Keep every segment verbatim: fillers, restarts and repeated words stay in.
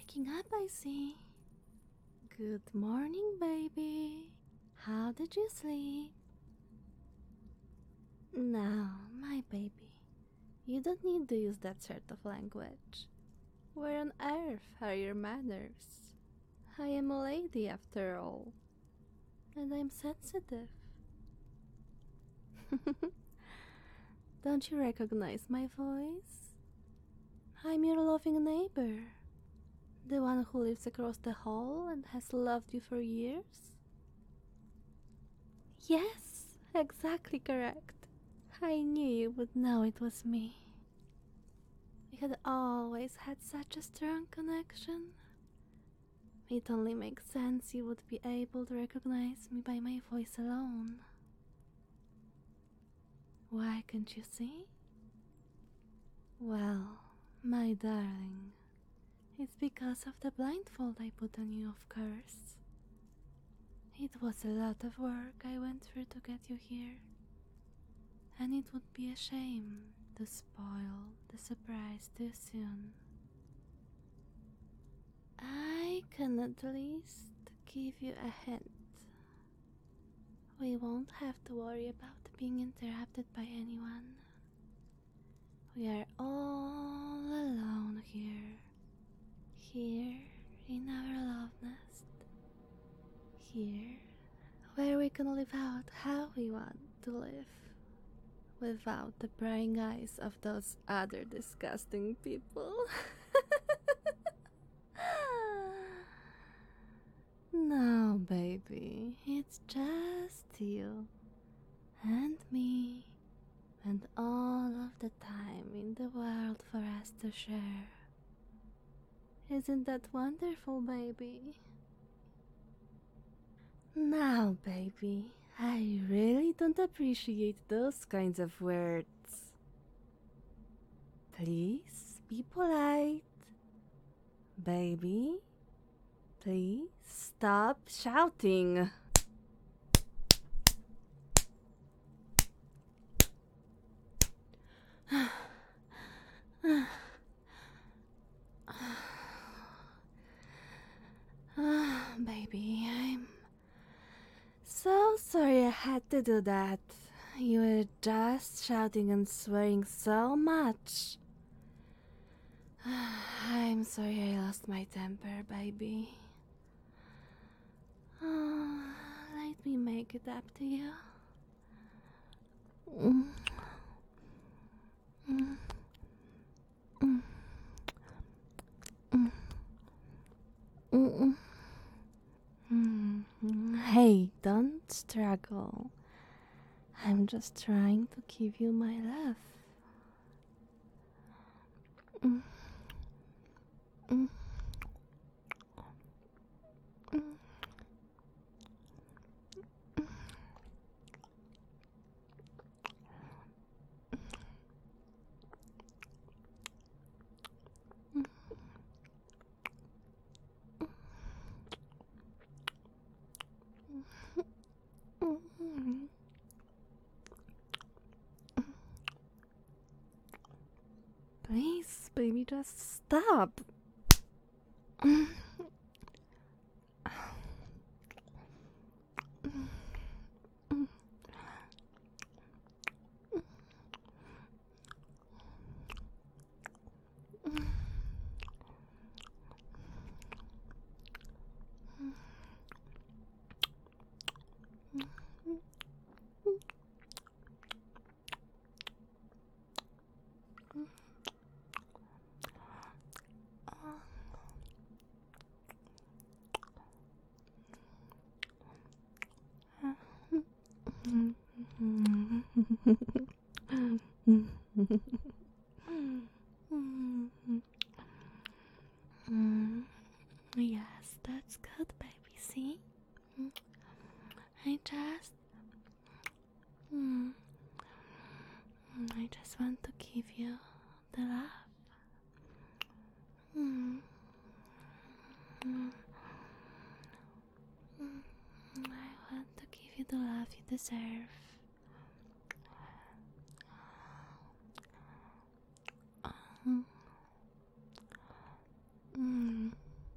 waking up, I see. Good morning, baby. How did you sleep? No, my baby. You don't need to use that sort of language. Where on earth are your manners? I am a lady after all. And I'm sensitive. Don't you recognize my voice? I'm your loving neighbor. The one who lives across the hall and has loved you for years? Yes, exactly correct. I knew you would know it was me. We had always had such a strong connection. It only makes sense you would be able to recognize me by my voice alone. Why can't you see? Well, my darling, it's because of the blindfold I put on you, of course. It was a lot of work I went through to get you here, and it would be a shame to spoil the surprise too soon. I can at least give you a hint. We won't have to worry about being interrupted by anyone. We are all alone here. Here in our love nest. Here where we can live out how we want to live. Without the prying eyes of those other disgusting people. No, baby, it's just you and me and all of the time in the world for us to share. Isn't that wonderful, baby? Now, baby, I really don't appreciate those kinds of words. Please be polite. Baby, please stop shouting. Baby, I'm so sorry I had to do that. You were just shouting and swearing so much. I'm sorry I lost my temper, baby. Oh, let me make it up to you. Mm. Mm. Mm. Mm. Mm. Mm. Hey, don't struggle. I'm just trying to give you my love. Mm. Mm. Mm. Mm. Please, baby, just stop. Mm, yes, that's good, baby. See? Mm, I just. Mm, mm, I just want to give you the love. Mm, mm, mm, I want to give you the love you deserve. Mm, mm,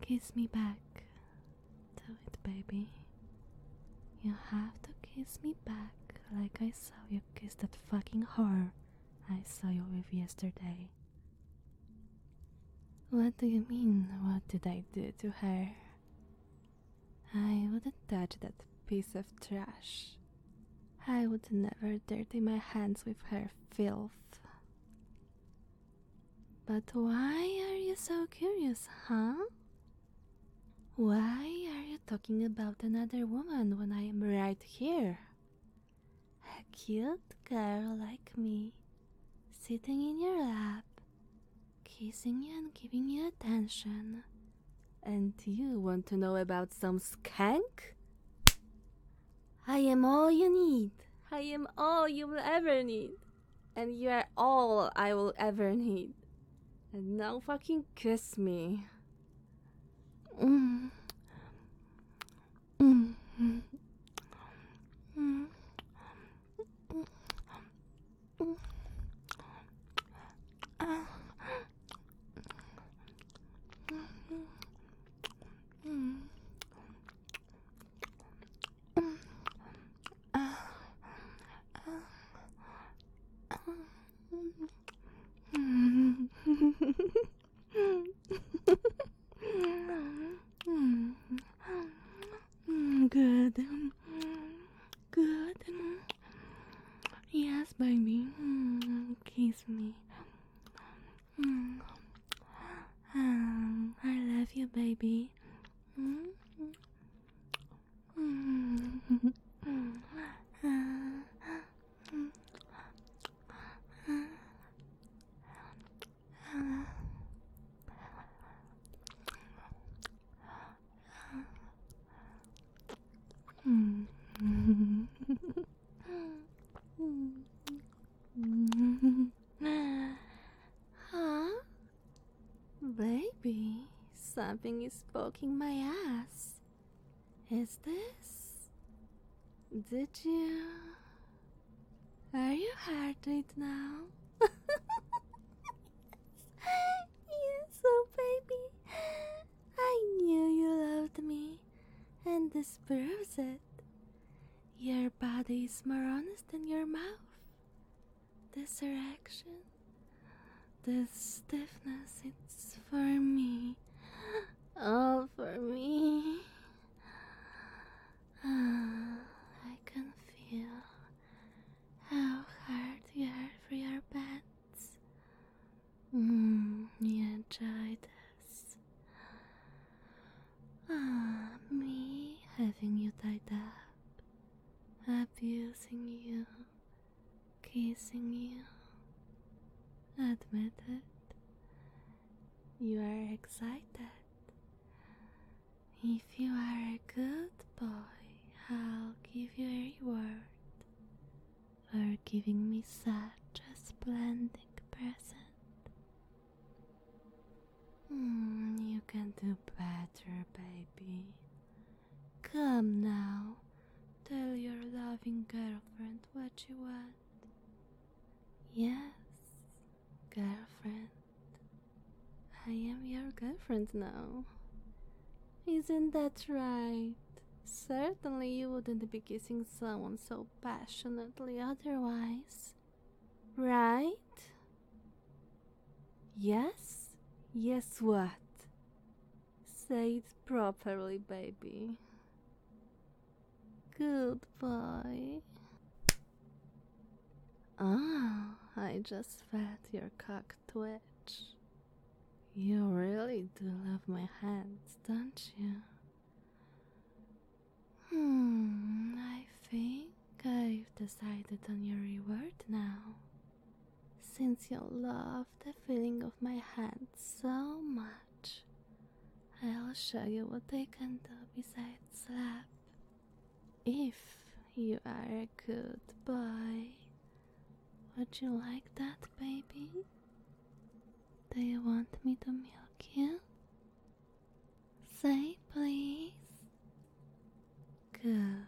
Kiss me back. Do it, baby. You have to kiss me back like I saw you kiss that fucking whore I saw you with yesterday. What do you mean, what did I do to her? I wouldn't touch that piece of trash. I would never dirty my hands with her filth. But why are you so curious, huh? Why are you talking about another woman when I am right here? A cute girl like me, sitting in your lap, kissing you and giving you attention. And you want to know about some skank? I am all you need. I am all you will ever need. And you are all I will ever need. And now fucking kiss me. Mm. Mm. Mm. Mm. Mm. Ah. Mm. Mm. Ah. Ah. Mm. Mm. Good. Good. Yes, baby. Mm. Kiss me. Mm. Um, I love you, baby. Mm. Mm. Mm. Huh? Baby, something is poking my ass. Is this? Did you? Are you hard right now? Yes, oh baby. I knew you loved me, and this proves it. Your body is more honest than your mouth. This erection, this stiffness, it's for me. All for me. I can feel how hard you are for your beds. Mm, you enjoy this. Ah, me having you tied up, abusing you, kissing you. Admit it. You are excited. If you are a good boy, I'll give you a reward for giving me such a splendid present. Mm, you can do better, baby. Come now, tell your loving girlfriend what you want. Yes, girlfriend. I am your girlfriend now. Isn't that right? Certainly you wouldn't be kissing someone so passionately otherwise. Right? Yes? Yes what? Say it properly, baby. Good boy. Ah, I just felt your cock twitch. You really do love my hands, don't you? Hmm, I think I've decided on your reward now. Since you love the feeling of my hands so much, I'll show you what they can do besides slap. If you are a good boy, would you like that, baby? Do you want me to milk you? Say please. Good.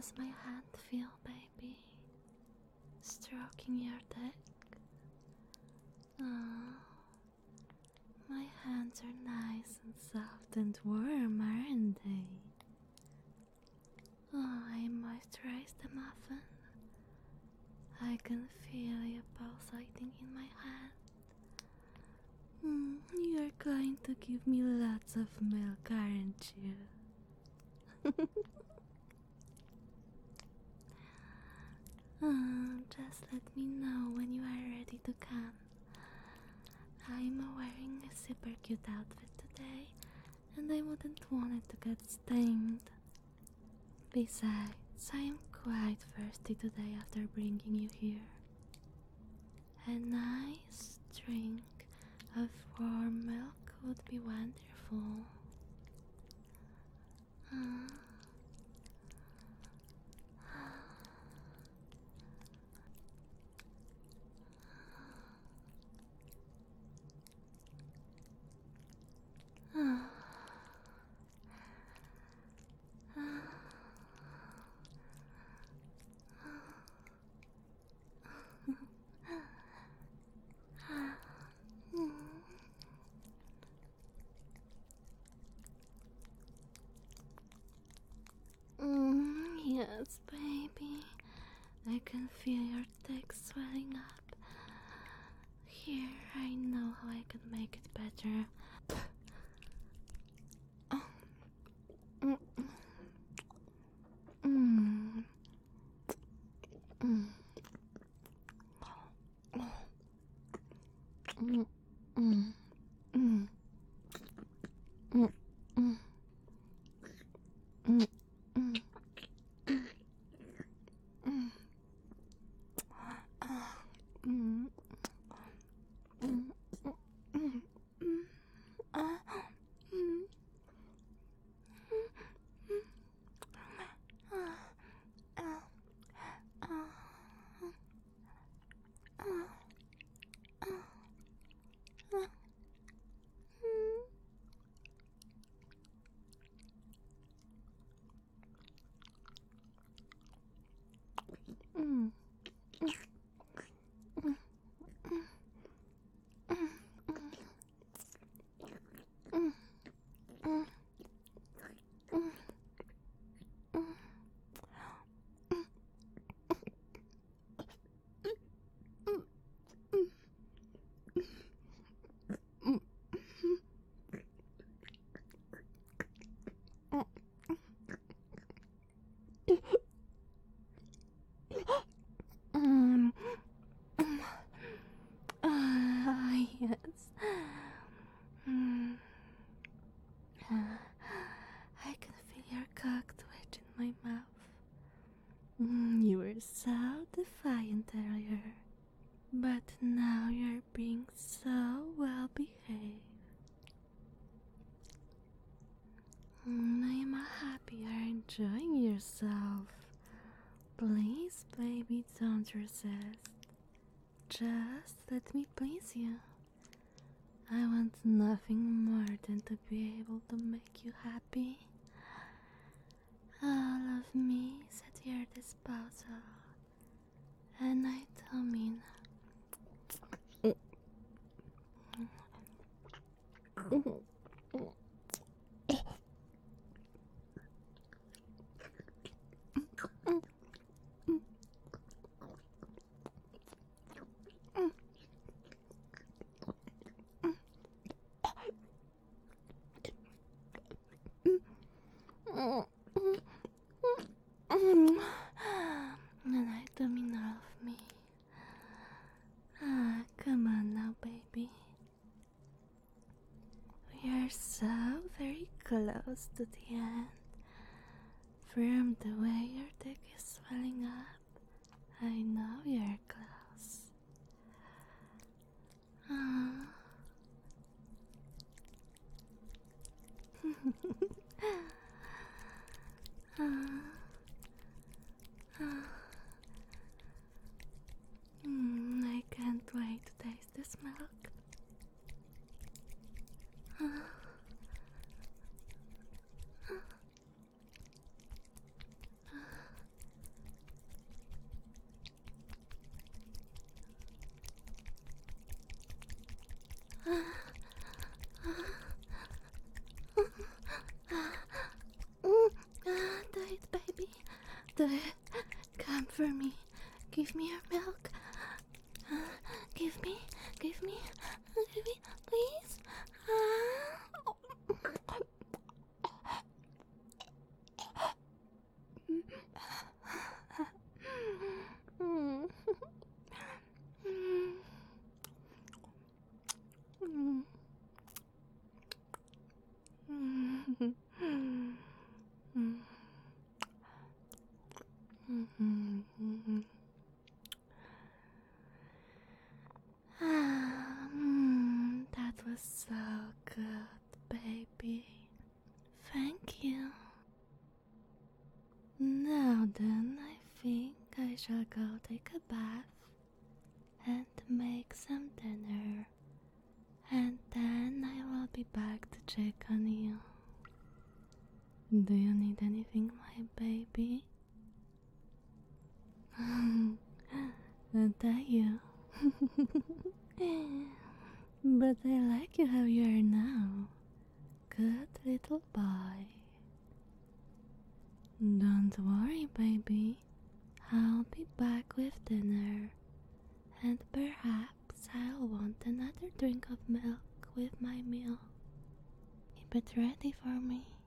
does my hand feel, baby? Stroking your dick? Oh, my hands are nice and soft and warm, aren't they? Oh, I moisturize them often. I can feel you pulsating in my hand. Mm, you're going to give me lots of milk, aren't you? Oh, just let me know when you are ready to come. I'm wearing a super cute outfit today, and I wouldn't want it to get stained. Besides, I am quite thirsty today after bringing you here. A nice drink of warm milk would be wonderful. Uh, uh, mm, yes, baby. I can feel your dick swelling up. Here, I know how I can make it better. Mm. Mm. Mm. Mm. Mm. Mm. Mm. Mm. Mm. Mm. Mm. Ah. Mm. Mm. Mm. Mm. Ah. Mm. Ah. Ah. Ah. Ah. Ah. Mm. Mm. Mm. Mm. Mm. Mm. Ah, yes. Mm. Ah, I can feel your cock twitch in my mouth. Mm, you were so defiant earlier, but now you're being so well behaved. Mm, I am happy you're enjoying yourself. Please, baby, don't resist. Just let me please you. I want nothing more than to be able to make you happy. All of me is at your disposal, and I don't mean. And I don't mean all of me. Ah, come on now, baby. We are so very close to the end. From the way your dick is swelling up, I know you're close. Ah. ah. Ah. Mm, I can't wait to taste this milk. Ah. give me your milk. Uh, give me, give me, give me, please. Uh, mm. Mm. Mm. Mm. Mm. Ah, mm, that was so good, baby. Thank you. Now then, I think I shall go take a bath and make some dinner, and then I will be back to check on you. Do you need anything, my baby? Not that you. But I like you how you are now. Good little boy. Don't worry, baby. I'll be back with dinner, and perhaps I'll want another drink of milk with my meal. Keep it ready for me.